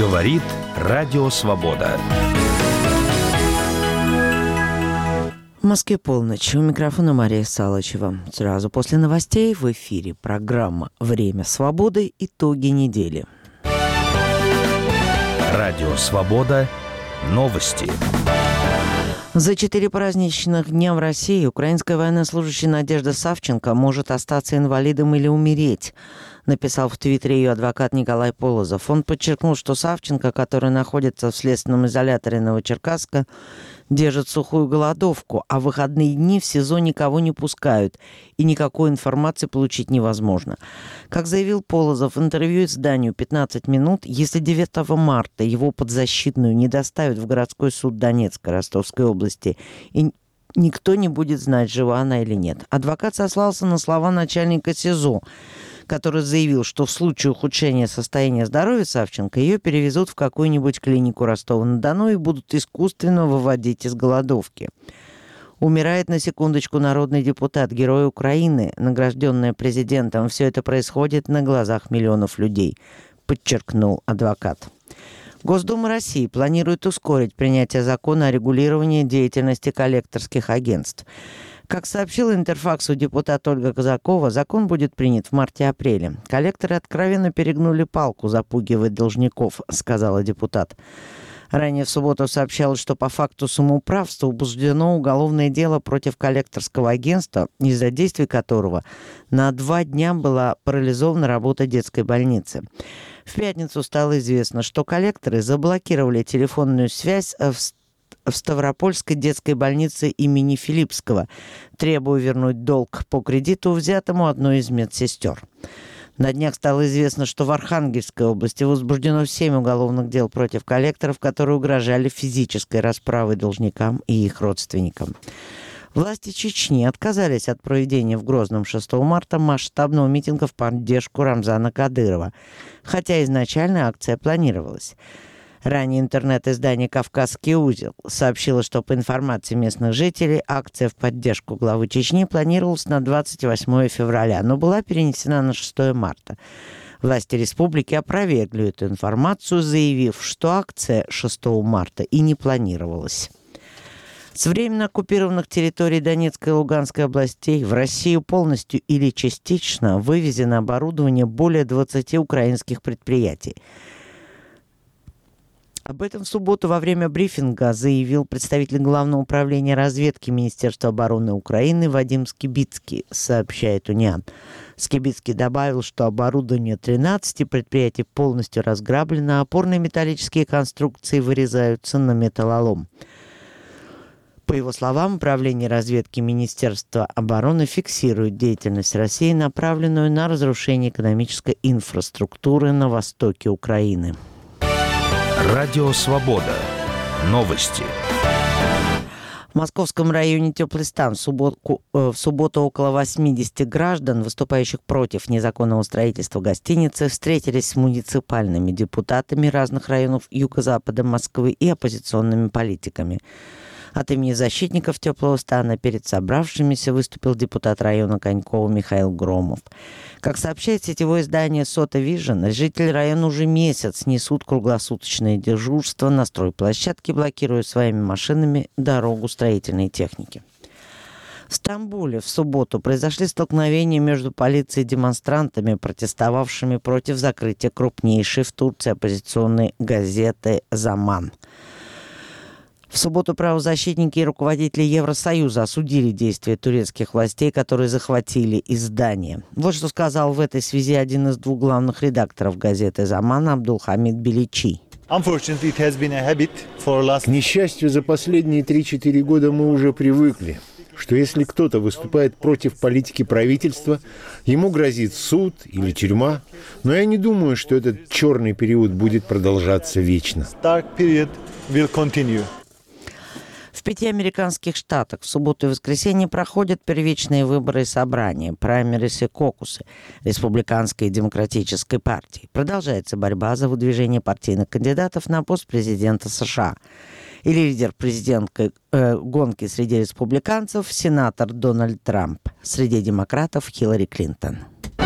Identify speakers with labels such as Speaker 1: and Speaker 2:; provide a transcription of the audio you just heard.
Speaker 1: Говорит Радио Свобода.
Speaker 2: В Москве полночь. У микрофона Мария Салычева. Сразу после новостей в эфире программа «Время свободы. Итоги недели».
Speaker 1: Радио Свобода. Новости.
Speaker 2: За 4 праздничных дня в России украинская военнослужащая Надежда Савченко может остаться инвалидом или умереть, написал в Твиттере ее адвокат Николай Полозов. Он подчеркнул, что Савченко, которая находится в следственном изоляторе Новочеркасска, держит сухую голодовку, а в выходные дни в СИЗО никого не пускают, и никакой информации получить невозможно. Как заявил Полозов в интервью изданию «15 минут», если 9 марта его подзащитную не доставят в городской суд Донецкой Ростовской области, и никто не будет знать, жива она или нет. Адвокат сослался на слова начальника СИЗО, который заявил, что в случае ухудшения состояния здоровья Савченко ее перевезут в какую-нибудь клинику Ростова-на-Дону и будут искусственно выводить из голодовки. Умирает, на секундочку, народный депутат, герой Украины, награжденный президентом. Все это происходит на глазах миллионов людей, подчеркнул адвокат. Госдума России планирует ускорить принятие закона о регулировании деятельности коллекторских агентств. Как сообщила Интерфаксу депутат Ольга Казакова, закон будет принят в марте-апреле. Коллекторы откровенно перегнули палку, запугивая должников, сказала депутат. Ранее в субботу сообщалось, что по факту самоуправства возбуждено уголовное дело против коллекторского агентства, из-за действий которого на 2 дня была парализована работа детской больницы. В пятницу стало известно, что коллекторы заблокировали телефонную связь в Ставропольской детской больнице имени Филиппского, требуя вернуть долг по кредиту, взятому одной из медсестер. На днях стало известно, что в Архангельской области возбуждено 7 уголовных дел против коллекторов, которые угрожали физической расправой должникам и их родственникам. Власти Чечни отказались от проведения в Грозном 6 марта масштабного митинга в поддержку Рамзана Кадырова, хотя изначально акция планировалась. Ранее интернет-издание «Кавказский узел» сообщило, что по информации местных жителей акция в поддержку главы Чечни планировалась на 28 февраля, но была перенесена на 6 марта. Власти республики опровергли эту информацию, заявив, что акция 6 марта и не планировалась. С временно оккупированных территорий Донецкой и Луганской областей в Россию полностью или частично вывезено оборудование более 20 украинских предприятий. Об этом в субботу во время брифинга заявил представитель Главного управления разведки Министерства обороны Украины Вадим Скибицкий, сообщает Униан. Скибицкий добавил, что оборудование 13 предприятий полностью разграблено, а опорные металлические конструкции вырезаются на металлолом. По его словам, Управление разведки Министерства обороны фиксирует деятельность России, направленную на разрушение экономической инфраструктуры на востоке Украины.
Speaker 1: Радио Свобода. Новости.
Speaker 2: В московском районе Теплый Стан в субботу около 80 граждан, выступающих против незаконного строительства гостиницы, встретились с муниципальными депутатами разных районов юго-запада Москвы и оппозиционными политиками. От имени защитников Теплого Стана перед собравшимися выступил депутат района Коньково Михаил Громов. Как сообщает сетевое издание «Сота Вижн», жители района уже месяц несут круглосуточное дежурство на стройплощадке, блокируя своими машинами дорогу строительной техники. В Стамбуле в субботу произошли столкновения между полицией и демонстрантами, протестовавшими против закрытия крупнейшей в Турции оппозиционной газеты «Заман». В субботу правозащитники и руководители Евросоюза осудили действия турецких властей, которые захватили издание. Вот что сказал в этой связи один из 2 главных редакторов газеты «Заман» Абдулхамид Беличи.
Speaker 3: К несчастью, за последние 3-4 года мы уже привыкли, что если кто-то выступает против политики правительства, ему грозит суд или тюрьма. Но я не думаю, что этот черный период будет продолжаться вечно.
Speaker 2: В 5 американских штатах в субботу и воскресенье проходят первичные выборы и собрания, праймерисы и кокусы Республиканской и Демократической партии. Продолжается борьба за выдвижение партийных кандидатов на пост президента США. И лидер президентской гонки среди республиканцев – сенатор Дональд Трамп, среди демократов – Хиллари Клинтон.